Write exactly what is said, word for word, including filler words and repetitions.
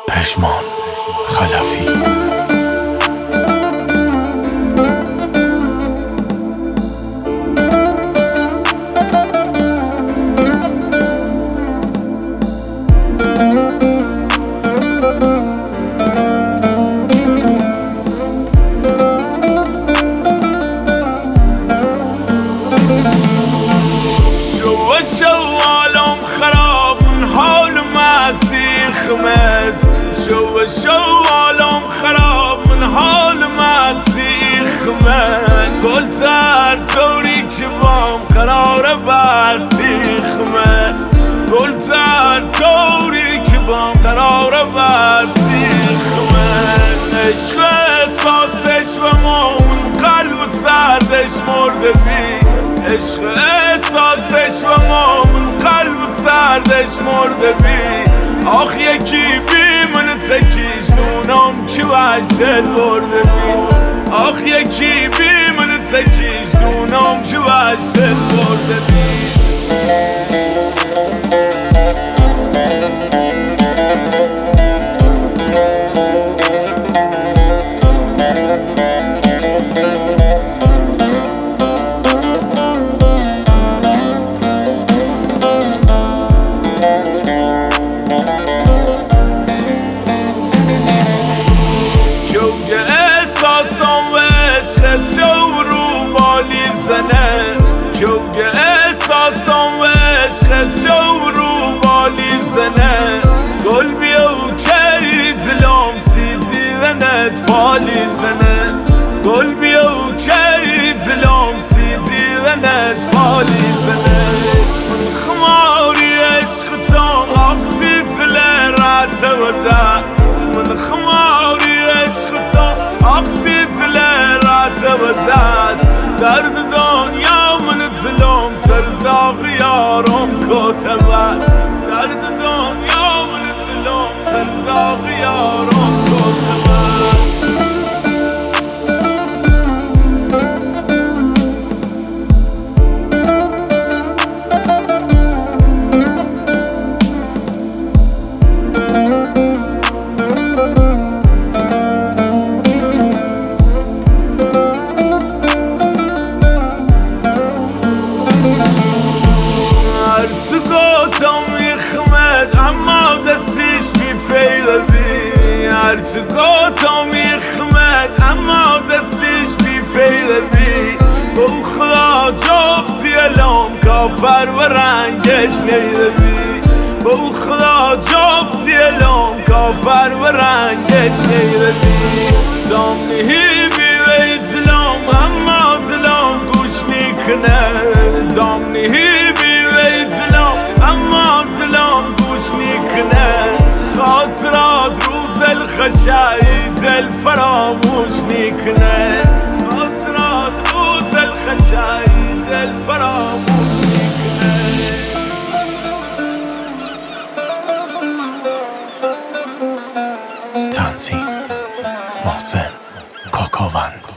پژمان خلفی. شو شو عالم خراب من حال مسیخ من گل تر طوری که بام قرار بسیخ من گل تر طوری که بام قرار بسیخ من عشق احساسش و من قلب سردش مرده بی عشق احساسش و من قلب سردش مرده بی آخ یکی بی من تکیش دونم که وج دل برده بی آخ یکی بی من تکیش دونم که وج دل برده بی شو رو بالی زنه جوگ احساسم و عشقت شو رو بالی زنه گل بیو که دلم سی دیدنت فالی زنه گل بیو که دلم سی دیدنت فالی زنه من خماری عشق تا آبسی دل رد و دست من خماری عشق تا آبسی دل و دست درد دنیا من دلم سر تا خیارم کتب است درد دنیا من دلم سر تا خیارم کتب است اما دستش بی فیل بی هرچه گوتا میخمد اما دستش بی فیل بی با خدا جفتی الان کافر و رنگش نیده بی با خدا جفتی الان کافر و رنگش نیده بی دام نهی بی وی دلم اما دلم گوش نیکنه دام نهی بی وی دلم اما دلم گوش نیکنه خاطرات روز الخشایید الفراموش نیکنه خاطرات روز الخشایید الفراموش نیکنه تنظیم محسن کاکاوند.